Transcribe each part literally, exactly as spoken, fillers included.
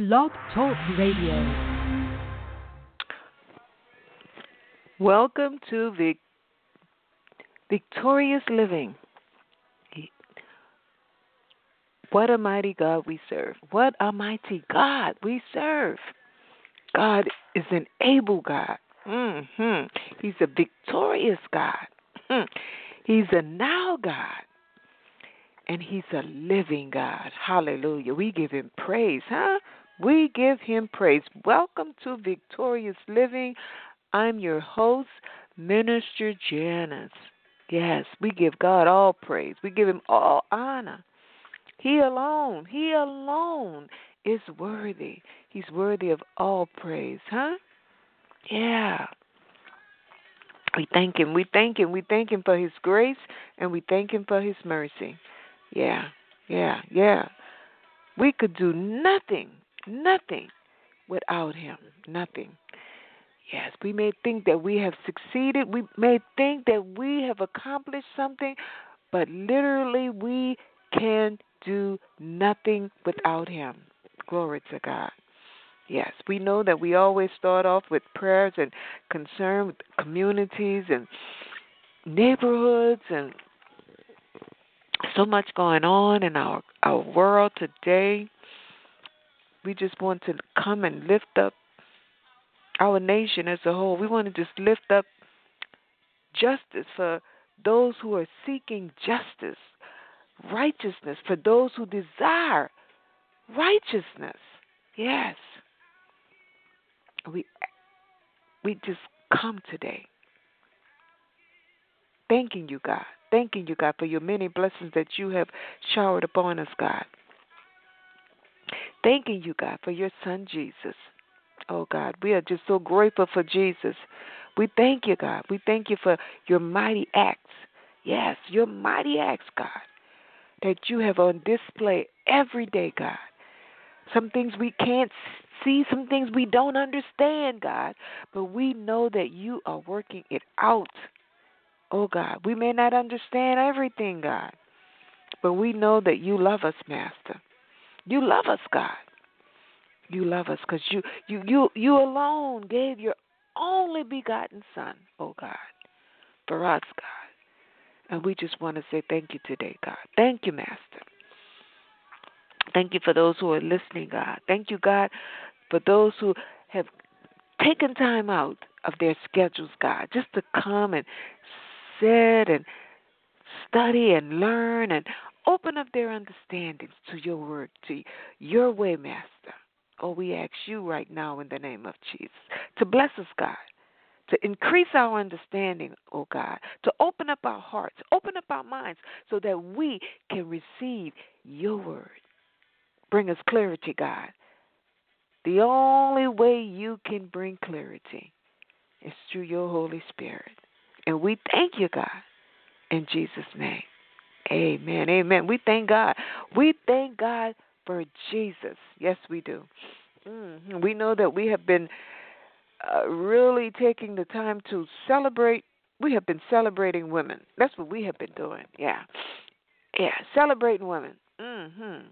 Blog Talk Radio. Welcome to Vic- Victorious Living. What a mighty God we serve. What a mighty God we serve. God is an able God. Mm-hmm. He's a victorious God. Mm. He's a now God. And he's a living God. Hallelujah. We give him praise, huh? We give him praise. Welcome to Victorious Living. I'm your host, Minister Janice. Yes, we give God all praise. We give him all honor. He alone, he alone is worthy. He's worthy of all praise, huh? Yeah. We thank him. We thank him. We thank him for his grace, and we thank him for his mercy. Yeah, yeah, yeah. We could do nothing, nothing without him. Nothing. Yes, we may think that we have succeeded. We may think that we have accomplished something, but literally we can do nothing without him. Glory to God. Yes, we know that we always start off with prayers and concern with communities and neighborhoods and so much going on in our, our world today. We just want to come and lift up our nation as a whole. We want to just lift up justice for those who are seeking justice, righteousness for those who desire righteousness. Yes. We we just come today thanking you, God. Thanking you, God, for your many blessings that you have showered upon us, God. Thanking you, God, for your son, Jesus. Oh, God, we are just so grateful for Jesus. We thank you, God. We thank you for your mighty acts. Yes, your mighty acts, God, that you have on display every day, God. Some things we can't see, some things we don't understand, God, but we know that you are working it out. Oh, God, we may not understand everything, God, but we know that you love us, Master. You love us, God. You love us because you, you, you, you alone gave your only begotten Son, oh, God, for us, God. And we just want to say thank you today, God. Thank you, Master. Thank you for those who are listening, God. Thank you, God, for those who have taken time out of their schedules, God, just to come and sit and study and learn and open up their understandings to your word, to your way, Master. Oh, we ask you right now in the name of Jesus to bless us, God, to increase our understanding, oh God, to open up our hearts, open up our minds so that we can receive your word. Bring us clarity, God. The only way you can bring clarity is through your Holy Spirit. And we thank you, God, in Jesus' name. Amen. Amen. We thank God. We thank God for Jesus. Yes, we do. Mm-hmm. We know that we have been uh, really taking the time to celebrate. We have been celebrating women. That's what we have been doing. Yeah. Yeah, celebrating women. Mm-hmm.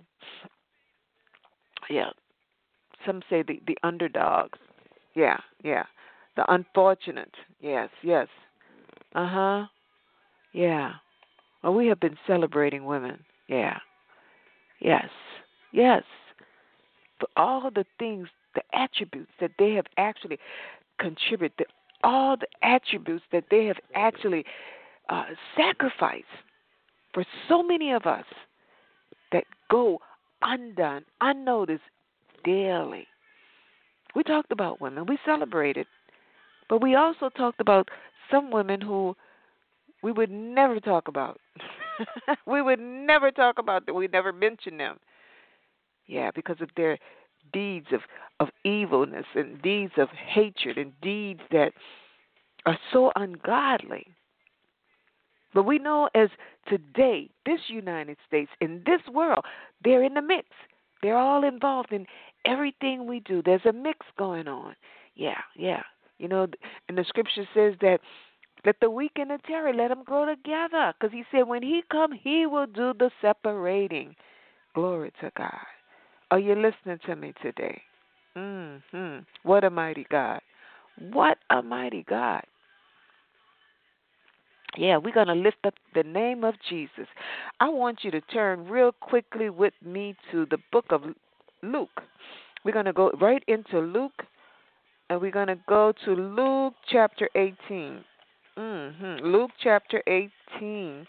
Yeah. Some say the, the underdogs. Yeah, yeah. The unfortunate. Yes, yes. Uh-huh. Yeah. Well, we have been celebrating women. Yeah. Yes. Yes. For all the things, the attributes that they have actually contributed, all the attributes that they have actually uh, sacrificed for so many of us that go undone, unnoticed daily. We talked about women. We celebrated. But we also talked about some women who we would never talk about. We would never talk about them. We never mention them. Yeah, because of their deeds of, of evilness and deeds of hatred and deeds that are so ungodly. But we know as today, this United States, in this world, they're in the mix. They're all involved in everything we do. There's a mix going on. Yeah, yeah. You know, and the scripture says that let the weak and the tarry, let them grow together. Because he said when he come, he will do the separating. Glory to God. Are you listening to me today? Hmm. What a mighty God. What a mighty God. Yeah, we're going to lift up the name of Jesus. I want you to turn real quickly with me to the book of Luke. We're going to go right into Luke, and we're going to go to Luke chapter eighteen. Mm-hmm. Luke chapter eighteen.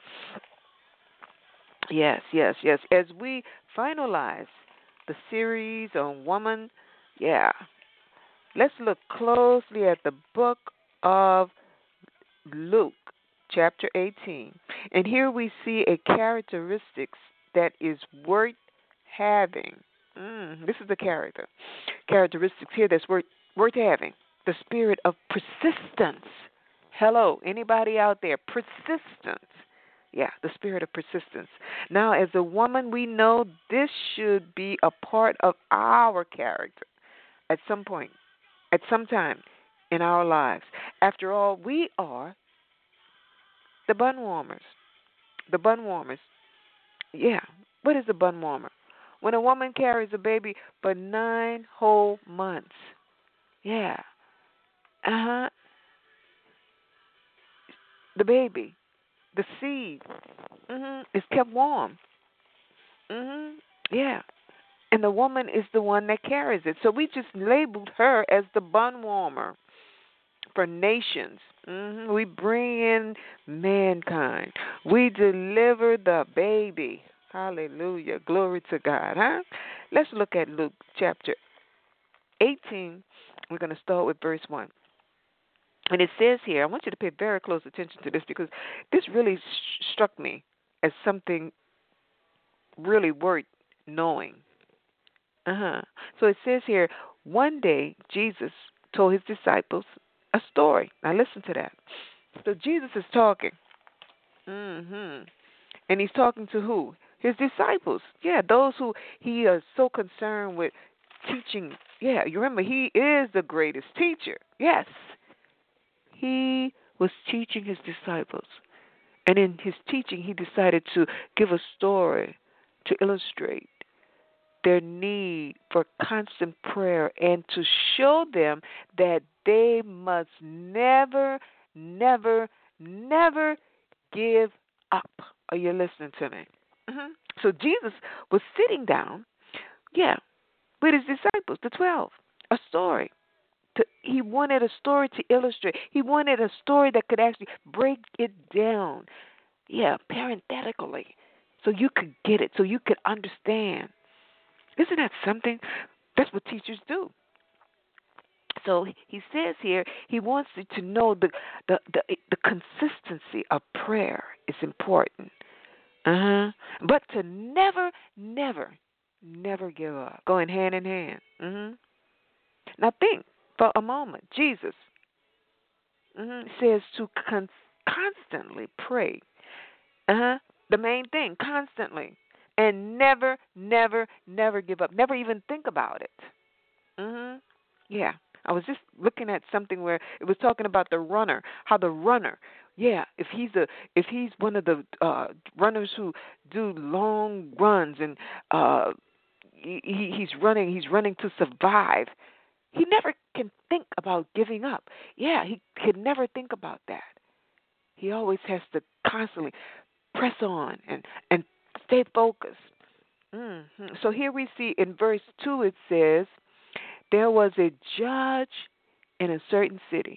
Yes, yes, yes. As we finalize the series on woman, yeah, let's look closely at the book of Luke chapter eighteen. And here we see a characteristics that is worth having. Mm, this is the character. Characteristics here that's worth worth having. The spirit of persistence. Hello, anybody out there? Persistence. Yeah, the spirit of persistence. Now, as a woman, we know this should be a part of our character at some point, at some time in our lives. After all, we are the bun warmers. The bun warmers. Yeah. What is a bun warmer? When a woman carries a baby for nine whole months. Yeah. Uh huh. The baby, the seed, mhm, is kept warm. Mhm. Yeah. And the woman is the one that carries it. So we just labeled her as the bun warmer for nations. Hmm. We bring in mankind. We deliver the baby. Hallelujah. Glory to God. Huh? Let's look at Luke chapter eighteen. We're going to start with verse one. And it says here, I want you to pay very close attention to this because this really sh- struck me as something really worth knowing. Uh-huh. So it says here, one day Jesus told his disciples a story. Now listen to that. So Jesus is talking. Mm-hmm. And he's talking to who? His disciples. Yeah, those who he is so concerned with teaching. Yeah, you remember, he is the greatest teacher. Yes. He was teaching his disciples. And in his teaching, he decided to give a story to illustrate their need for constant prayer and to show them that they must never, never, never give up. Are you listening to me? Hmm. So Jesus was sitting down, yeah, with his disciples, the twelve, a story. To, he wanted a story to illustrate. He wanted a story that could actually break it down, yeah, parenthetically, so you could get it, so you could understand. Isn't that something? That's what teachers do. So he says here he wants you to know the the the, the consistency of prayer is important. Uh huh. But to never, never, never give up. Going hand in hand. Mhm. Now think for a moment. Jesus mhm, says to con- constantly pray. Uh huh. The main thing, constantly, and never, never, never give up. Never even think about it. Mhm. Yeah. I was just looking at something where it was talking about the runner, how the runner, yeah, if he's a if he's one of the uh runners who do long runs and uh he, he- he's running, he's running to survive. He never can think about giving up. Yeah, he can never think about that. He always has to constantly press on and and stay focused. Hmm. So here we see in verse two it says, there was a judge in a certain city.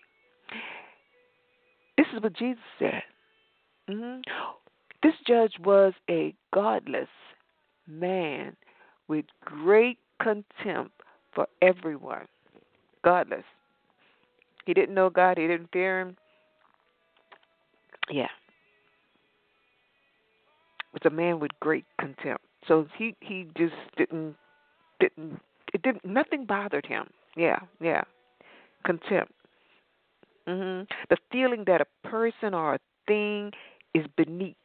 This is what Jesus said. Hmm. This judge was a godless man with great contempt for everyone. Godless. He didn't know God. He didn't fear him. Yeah. It was a man with great contempt. So he he just didn't didn't it didn't nothing bothered him. Yeah, yeah. Contempt. Hmm. The feeling that a person or a thing is beneath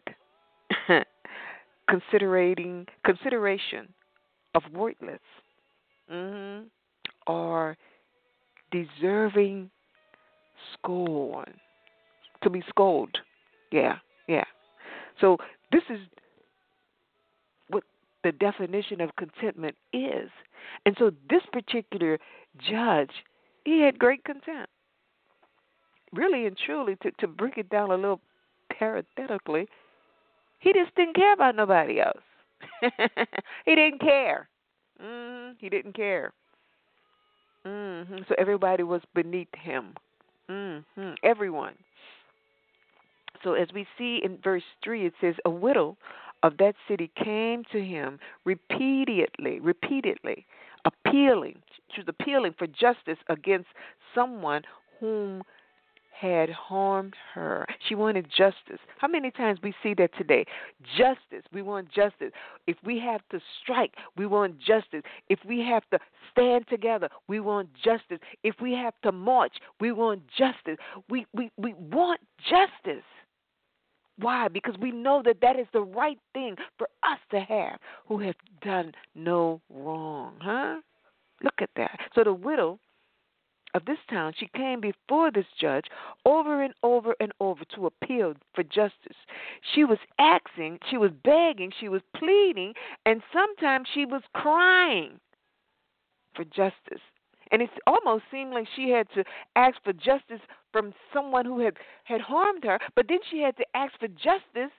considerating consideration of worthless, hmm or deserving scorn, to be scolded. Yeah, yeah. So this is what the definition of contentment is. And so this particular judge, he had great content. Really and truly, to, to break it down a little parenthetically, he just didn't care about nobody else. He didn't care. Mm, he didn't care. Mm-hmm. So everybody was beneath him. Mm-hmm. Everyone. So as we see in verse three, it says, a widow of that city came to him repeatedly, repeatedly, appealing. She was appealing for justice against someone whom had harmed her. She wanted justice. How many times we see that today? Justice. We want justice. If we have to strike, we want justice. If we have to stand together, we want justice. If we have to march, we want justice. We we, we want justice. Why? Because we know that that is the right thing for us to have who have done no wrong. Huh? Look at that. So the widow of this town, she came before this judge over and over and over to appeal for justice. She was asking, she was begging, she was pleading, and sometimes she was crying for justice. And it almost seemed like she had to ask for justice from someone who had, had harmed her, but then she had to ask for justice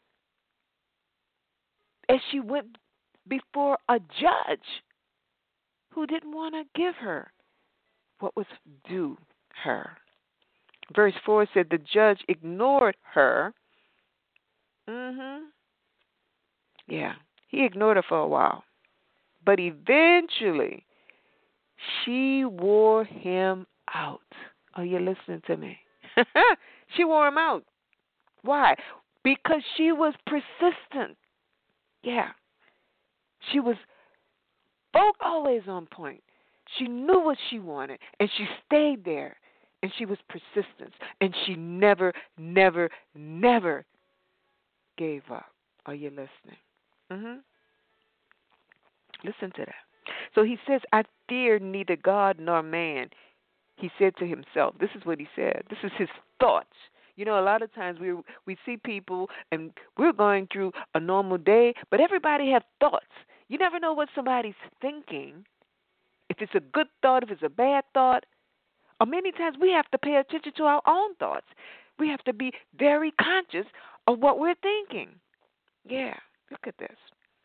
as she went before a judge who didn't want to give her what was due her. Verse four said the judge ignored her. Mm-hmm. Yeah, he ignored her for a while. But eventually, she wore him out. Are you listening to me? She wore him out. Why? Because she was persistent. Yeah. She was both always on point. She knew what she wanted, and she stayed there, and she was persistent, and she never, never, never gave up. Are you listening? Mm-hmm. Listen to that. So he says, I fear neither God nor man. He said to himself. This is what he said. This is his thoughts. You know, a lot of times we we see people, and we're going through a normal day, but everybody has thoughts. You never know what somebody's thinking. If it's a good thought, if it's a bad thought, or many times we have to pay attention to our own thoughts. We have to be very conscious of what we're thinking. Yeah, look at this.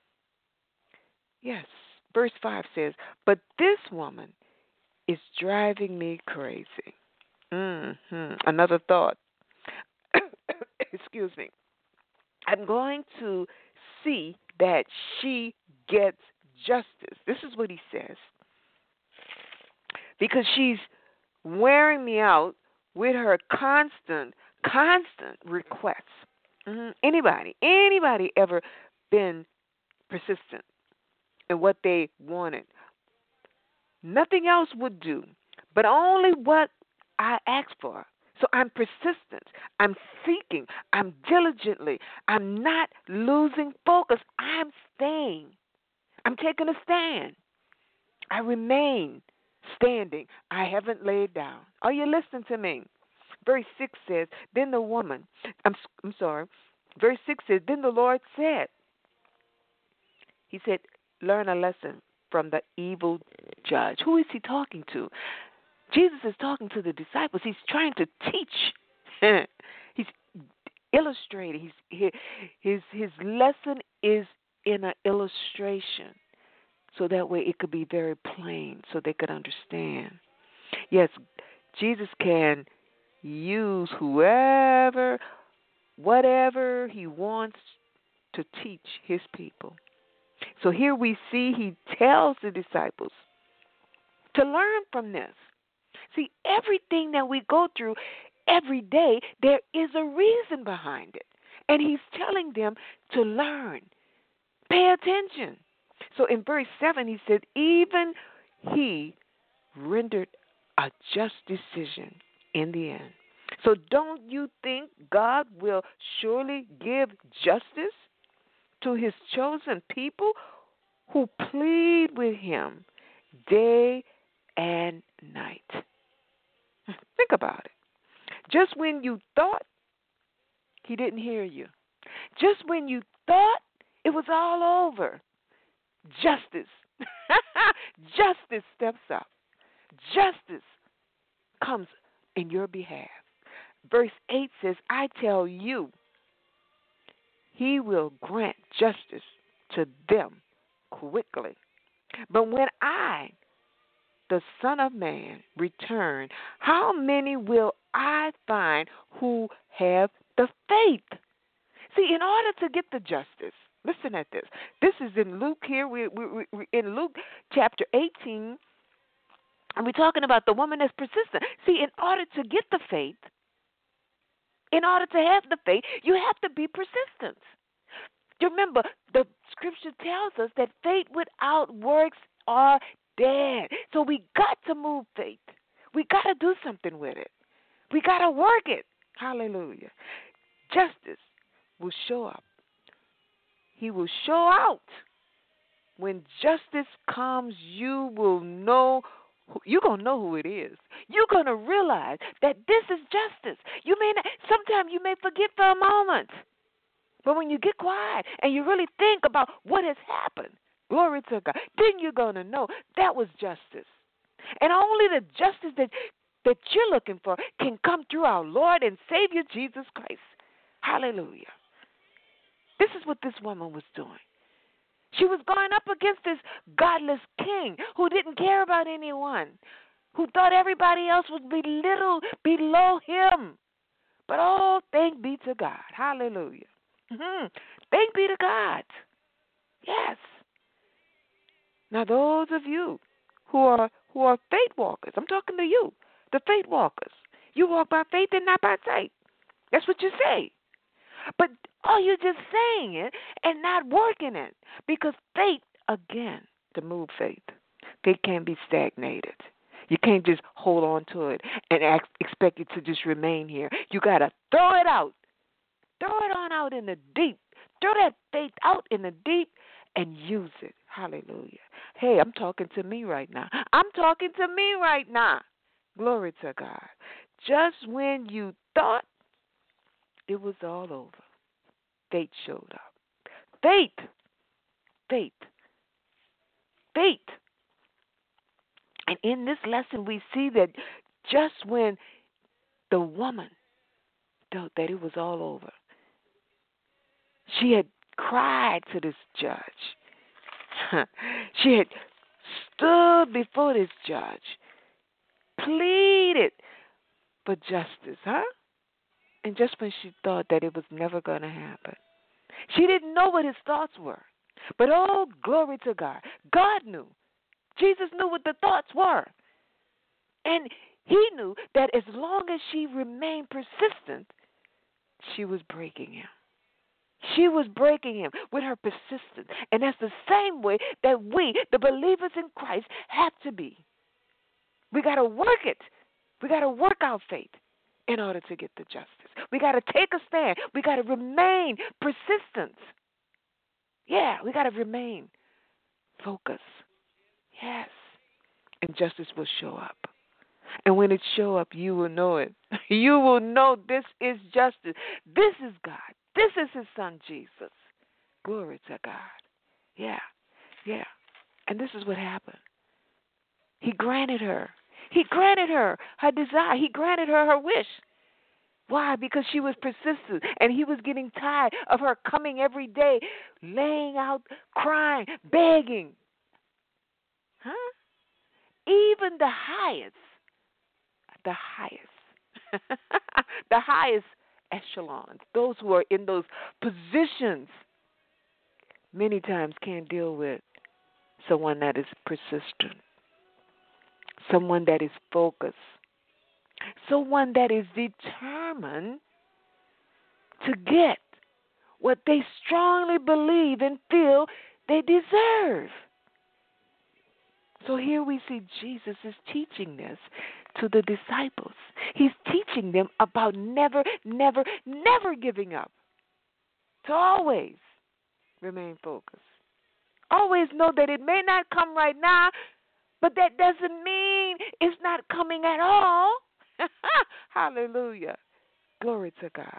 Yes, verse five says, but this woman is driving me crazy. Mm-hmm. Another thought. Excuse me. I'm going to see that she gets justice. This is what he says. Because she's wearing me out with her constant, constant requests. Mm-hmm. Anybody, anybody ever been persistent in what they wanted? Nothing else would do, but only what I asked for. So I'm persistent. I'm seeking. I'm diligently. I'm not losing focus. I'm staying. I'm taking a stand. I remain standing. I haven't laid down. Are you listening to me? Verse six says, then the woman, I'm, I'm sorry, verse six says, then the Lord said, he said, learn a lesson from the evil judge. Who is he talking to? Jesus is talking to the disciples. He's trying to teach. He's illustrating. He's, his, his lesson is in an illustration. So that way it could be very plain so they could understand. Yes, Jesus can use whoever, whatever he wants to teach his people. So here we see he tells the disciples to learn from this. See, everything that we go through every day, there is a reason behind it. And he's telling them to learn. Pay attention. So in verse seven, he said, even he rendered a just decision in the end. So don't you think God will surely give justice to his chosen people who plead with him day and night? Think about it. Just when you thought he didn't hear you, just when you thought it was all over, justice. Justice steps up. Justice comes in your behalf. Verse eight says, I tell you, he will grant justice to them quickly. But when I, the Son of Man, return, how many will I find who have the faith? See, in order to get the justice, listen at this. This is in Luke here. We, we, we, in Luke chapter eighteen, and we're talking about the woman that's persistent. See, in order to get the faith, in order to have the faith, you have to be persistent. You remember, the scripture tells us that faith without works are dead. So we got to move faith. We got to do something with it. We got to work it. Hallelujah. Justice will show up. He will show out. When justice comes, you will know. You're going to know who it is. You're going to realize that this is justice. You may not, sometimes you may forget for a moment. But when you get quiet and you really think about what has happened, glory to God, then you're going to know that was justice. And only the justice that, that you're looking for can come through our Lord and Savior Jesus Christ. Hallelujah. This is what this woman was doing. She was going up against this godless king who didn't care about anyone, who thought everybody else was belittled below him. But oh, thank be to God. Hallelujah. Mm-hmm. Thank be to God. Yes. Now, those of you who are who are faith walkers, I'm talking to you, the faith walkers. You walk by faith and not by sight. That's what you say. But are you just saying it and not working it? Because faith, again, to move faith, faith can't be stagnated. You can't just hold on to it and act, expect it to just remain here. You got to throw it out. Throw it on out in the deep. Throw that faith out in the deep and use it. Hallelujah. Hey, I'm talking to me right now. I'm talking to me right now. Glory to God. Just when you thought it was all over, faith showed up. Faith. Faith. Faith. And in this lesson, we see that just when the woman felt that it was all over, she had cried to this judge. She had stood before this judge, pleaded for justice, huh? And just when she thought that it was never going to happen, she didn't know what his thoughts were. But oh, glory to God. God knew. Jesus knew what the thoughts were. And he knew that as long as she remained persistent, she was breaking him. She was breaking him with her persistence. And that's the same way that we, the believers in Christ, have to be. We got to work it. We got to work our faith in order to get the justice. We got to take a stand. We got to remain persistent. Yeah, we got to remain focused. Yes. And justice will show up. And when it show up, you will know it. You will know this is justice. This is God. This is his son, Jesus. Glory to God. Yeah, yeah. And this is what happened. He granted her. He granted her her desire. He granted her her wish. Why? Because she was persistent, and he was getting tired of her coming every day, laying out, crying, begging. Huh? Even the highest, the highest, the highest echelons, those who are in those positions, many times can't deal with someone that is persistent, someone that is focused, someone that is determined to get what they strongly believe and feel they deserve. So here we see Jesus is teaching this to the disciples. He's teaching them about never, never, never giving up. To always remain focused. Always know that it may not come right now, but that doesn't mean it's not coming at all. Hallelujah. Glory to God.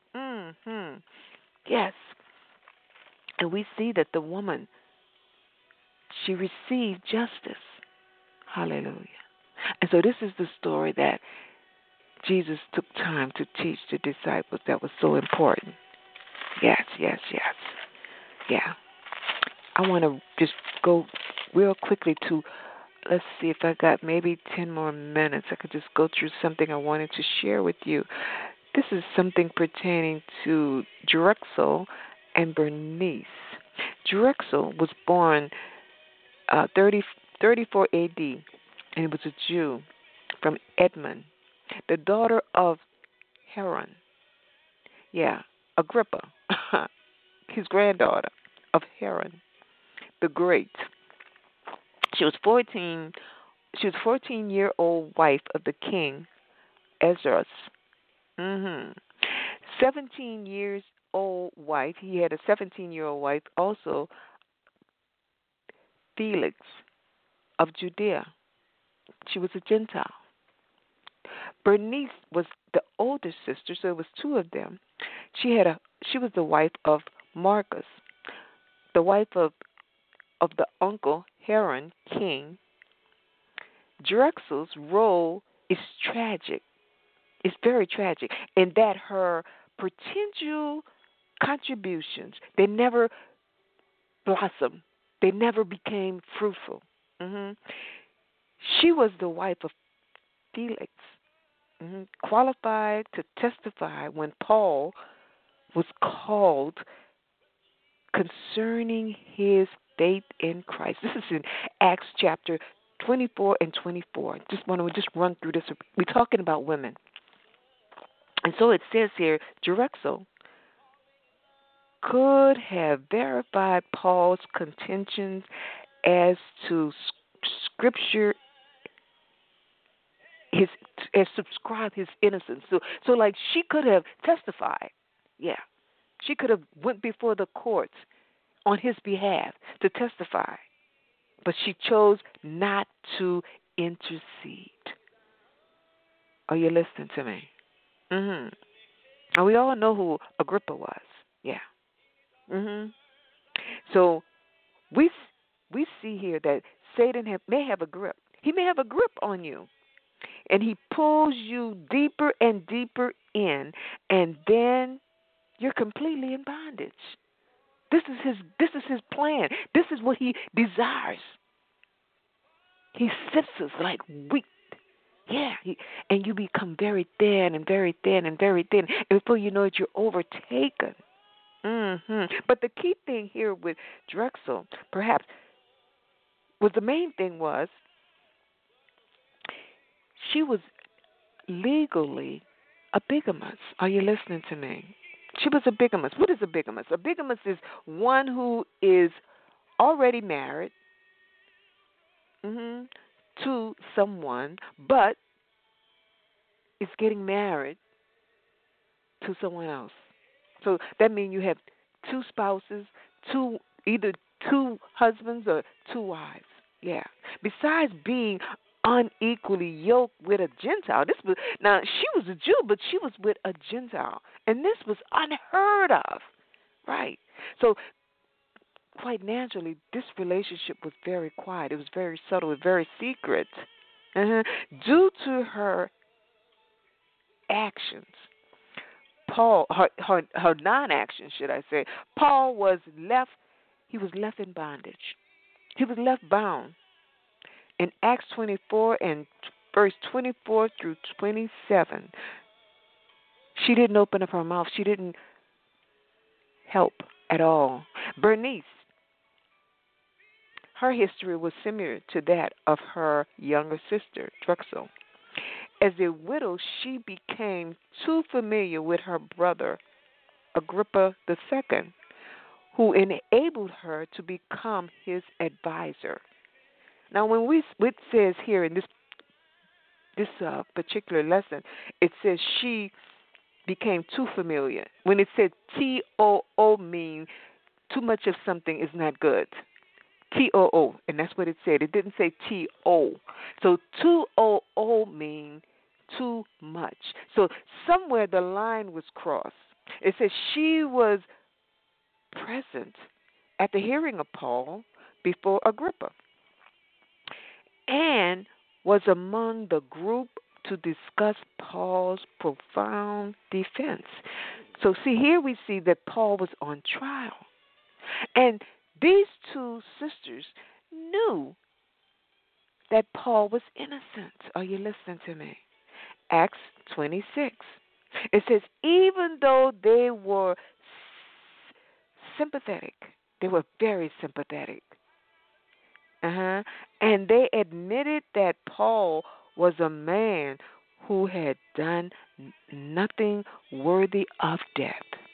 Mm-hmm. Yes. And we see that the woman She received justice. Hallelujah. And so this is the story that Jesus took time to teach the disciples that was so important. Yes, yes, yes. Yeah. I want to just go real quickly to, let's see if I got maybe ten more minutes. I could just go through something I wanted to share with you. This is something pertaining to Drexel and Bernice. Drexel was born uh, thirty, thirty-four A D, and he was a Jew from Edmond, the daughter of Herod. Yeah, Agrippa, his granddaughter of Herod the Great. She was fourteen. She was fourteen-year-old wife of the king Ezra. Mm-hmm. seventeen years old wife. He had a seventeen-year-old wife, also Felix of Judea. She was a Gentile. Bernice was the older sister, so it was two of them. She had a. She was the wife of Marcus, the wife of of the uncle Herod king. Drexel's role is tragic. It's very tragic in that her potential contributions, they never blossomed. They never became fruitful. Mm-hmm. She was the wife of Felix, mm-hmm, qualified to testify when Paul was called concerning his faith in Christ. This is in Acts chapter twenty-four and twenty-four. Just want to just run through this. We're talking about women. And so it says here, Drexel could have verified Paul's contentions as to Scripture, his as subscribe his innocence. So, so like she could have testified. Yeah, she could have went before the courts on his behalf to testify, but she chose not to intercede. Are you listening to me? Mm-hmm. And we all know who Agrippa was. Yeah. Mm-hmm. So we we see here that Satan have, may have a grip. He may have a grip on you, and he pulls you deeper and deeper in, and then you're completely in bondage. This is his. This is his plan. This is what he desires. He sifts us like wheat. Yeah, he, and you become very thin and very thin and very thin, and before you know it, you're overtaken. Mm-hmm. But the key thing here with Drexel, perhaps, was the main thing was she was legally a bigamist. Are you listening to me? She was a bigamist. What is a bigamist? A bigamist is one who is already married, mm-hmm, to someone, but is getting married to someone else. So that means you have two spouses, two either two husbands or two wives. Yeah. Besides being unequally yoked with a Gentile, this was now she was a Jew, but she was with a Gentile, and this was unheard of, right? So quite naturally, this relationship was very quiet. It was very subtle, very secret, uh-huh. Due to her actions. Paul, her, her, her non-action, should I say, Paul was left, he was left in bondage. He was left bound. In Acts twenty-four and verse twenty-four through twenty-seven, she didn't open up her mouth. She didn't help at all. Bernice, her history was similar to that of her younger sister, Drexel. As a widow, she became too familiar with her brother, Agrippa the Second, who enabled her to become his advisor. Now, when we it says here in this this uh, particular lesson, it says she became too familiar. When it said T O O means too much of something is not good. T O O, and that's what it said. It didn't say T O. So two O O means too much. So somewhere the line was crossed. It says she was present at the hearing of Paul, before Agrippa and was among the group to discuss Paul's profound defense. So, see, here we see that Paul was on trial. And these two sisters knew that Paul was innocent. Are you listening to me? Acts twenty-six. It says, even though they were sympathetic, they were very sympathetic. Uh-huh. And they admitted that Paul was a man who had done n- nothing worthy of death.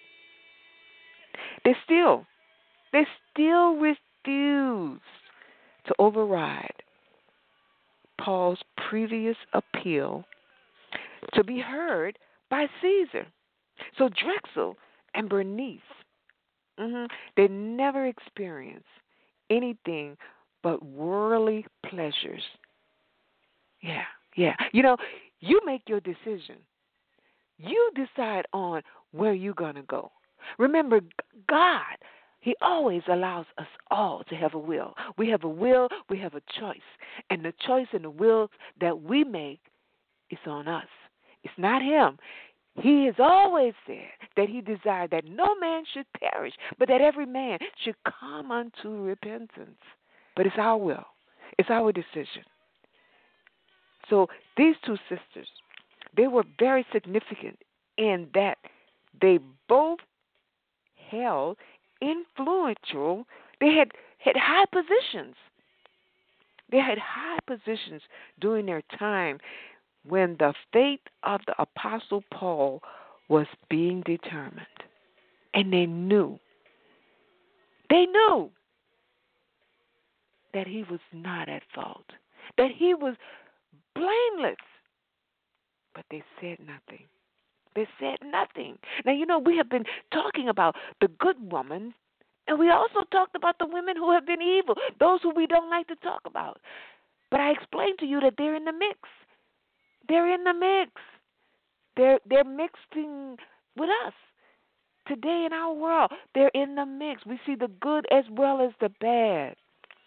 They still, they still refused to override Paul's previous appeal to be heard by Caesar. So Drexel and Bernice, mm-hmm, they never experienced anything but worldly pleasures. Yeah, yeah. You know, you make your decision. You decide on where you're going to go. Remember, God, He always allows us all to have a will. We have a will, we have a choice. And the choice and the will that we make is on us. It's not Him. He has always said that He desired that no man should perish, but that every man should come unto repentance. But it's our will. It's our decision. So these two sisters, they were very significant in that they both held influential, they had, had high positions. They had high positions during their time when the fate of the Apostle Paul was being determined. And they knew, they knew that he was not at fault, that he was blameless. But they said nothing. They said nothing. Now, you know, we have been talking about the good woman, and we also talked about the women who have been evil, those who we don't like to talk about. But I explained to you that they're in the mix. They're in the mix. They're they're mixing with us. Today in our world, they're in the mix. We see the good as well as the bad.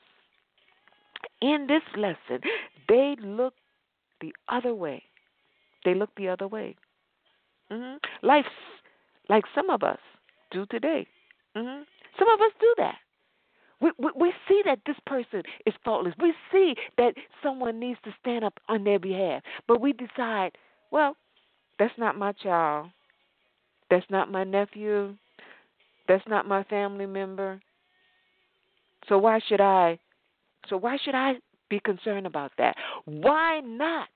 In this lesson, they look the other way. They look the other way. Mm-hmm. Like, like some of us do today. Mm-hmm. Some of us do that. We, we we see that this person is faultless. We see that someone needs to stand up on their behalf. But we decide, well, that's not my child. That's not my nephew. That's not my family member. So why should I? So why should I be concerned about that? Why not?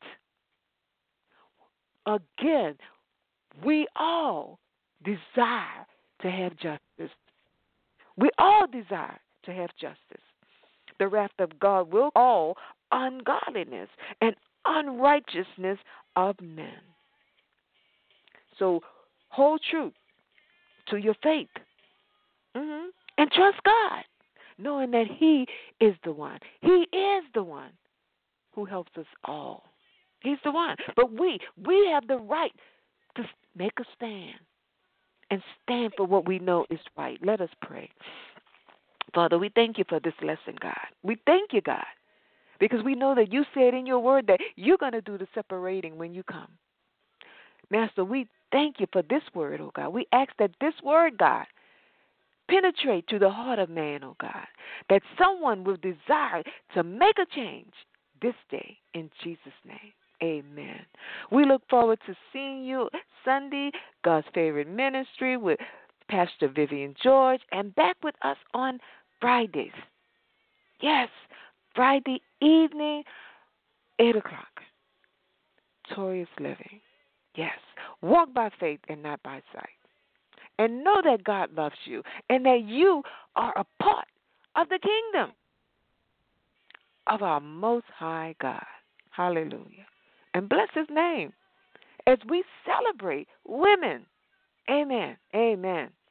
Again, we all desire to have justice. We all desire to have justice. The wrath of God will all ungodliness and unrighteousness of men. So hold true to your faith, mm-hmm, and trust God, knowing that He is the one. He is the one who helps us all. He's the one. But we, we have the right to make a stand and stand for what we know is right. Let us pray. Father, we thank you for this lesson, God. We thank you, God, because we know that you said in your word that you're going to do the separating when you come. Master, we thank you for this word, oh God. We ask that this word, God, penetrate to the heart of man, oh God, that someone will desire to make a change this day in Jesus' name. Amen. We look forward to seeing you Sunday, God's Favorite Ministry with Pastor Vivian George, and back with us on Fridays. Yes, Friday evening, eight o'clock. Victorious Living. Yes, walk by faith and not by sight. And know that God loves you and that you are a part of the kingdom of our Most High God. Hallelujah. And bless His name as we celebrate women. Amen. Amen.